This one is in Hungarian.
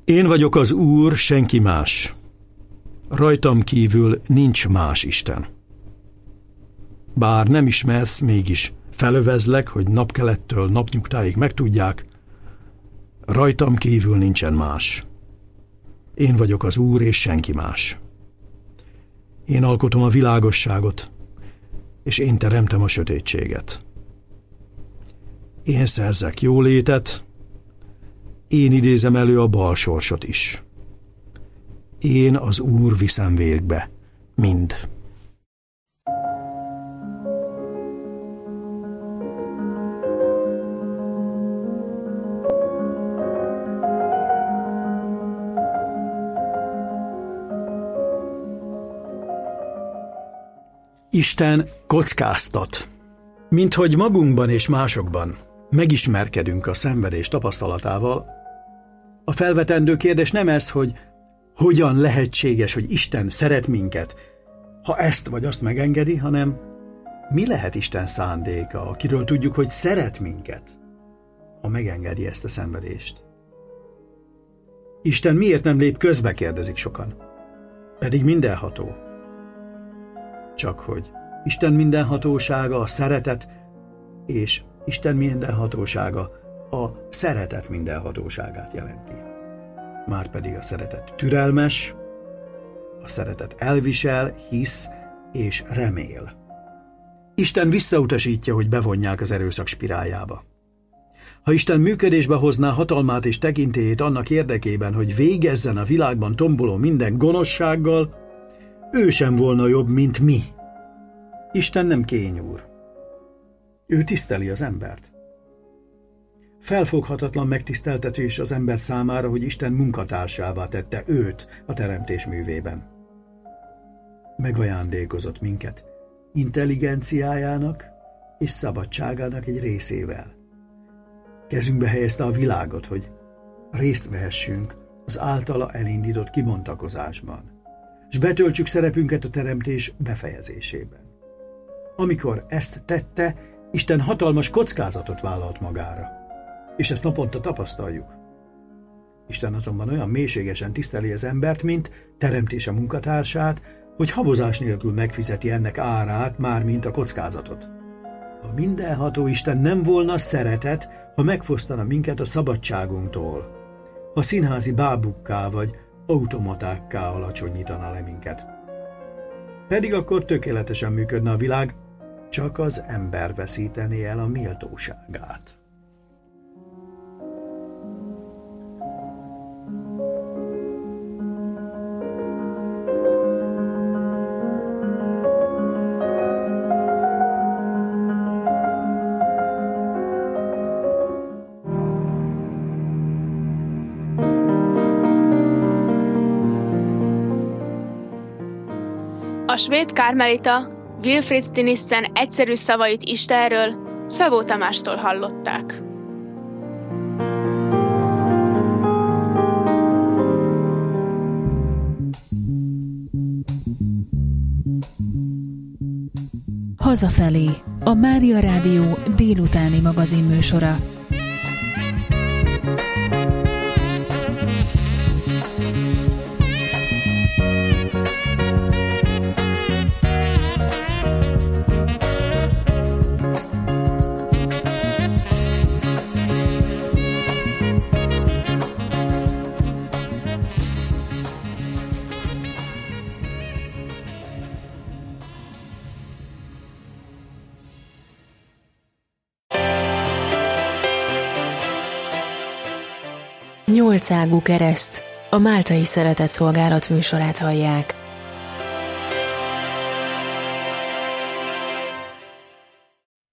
Én vagyok az Úr, senki más. Rajtam kívül nincs más Isten. Bár nem ismersz, mégis felövezlek, hogy napkelettől napnyugtáig megtudják, rajtam kívül nincsen más. Én vagyok az Úr, és senki más. Én alkotom a világosságot, és én teremtem a sötétséget. Én szerzek jólétet, én idézem elő a bal sorsot is. Én az Úr viszem végbe mind. Isten kockáztat. Minthogy magunkban és másokban megismerkedünk a szenvedés tapasztalatával, a felvetendő kérdés nem ez, hogy hogyan lehetséges, hogy Isten szeret minket, ha ezt vagy azt megengedi, hanem mi lehet Isten szándéka, akiről tudjuk, hogy szeret minket, ha megengedi ezt a szenvedést. Isten miért nem lép közbe, kérdezik sokan, pedig mindenható. Csak hogy Isten mindenhatósága a szeretet, és Isten mindenhatósága a szeretet mindenhatóságát jelenti. Márpedig a szeretet türelmes, a szeretet elvisel, hisz és remél. Isten visszautasítja, hogy bevonják az erőszak spiráljába. Ha Isten működésbe hozná hatalmát és tekintélyét annak érdekében, hogy végezzen a világban tomboló minden gonoszsággal, ő sem volna jobb, mint mi. Isten nem kényúr. Ő tiszteli az embert. Felfoghatatlan megtiszteltetés az ember számára, hogy Isten munkatársává tette őt a teremtés művében. Megajándékozott minket intelligenciájának és szabadságának egy részével. Kezünkbe helyezte a világot, hogy részt vehessünk az általa elindított kibontakozásban, és betöltsük szerepünket a teremtés befejezésében. Amikor ezt tette, Isten hatalmas kockázatot vállalt magára, és ezt naponta tapasztaljuk. Isten azonban olyan mélységesen tiszteli az embert, mint teremtése munkatársát, hogy habozás nélkül megfizeti ennek árát, mármint a kockázatot. A mindenható Isten nem volna szeretet, ha megfosztana minket a szabadságunktól, ha színházi bábukká vagy automatákká alacsonyítana le minket. Pedig akkor tökéletesen működne a világ, csak az ember veszítené el a méltóságát. A svéd kármelita Wilfrid Stinissen egyszerű szavait Istenről Szabó Tamástól hallották. Hazafelé, a Mária Rádió délutáni magazinműsora. Nyolcágú kereszt, a Máltai Szeretetszolgálat műsorát hallják.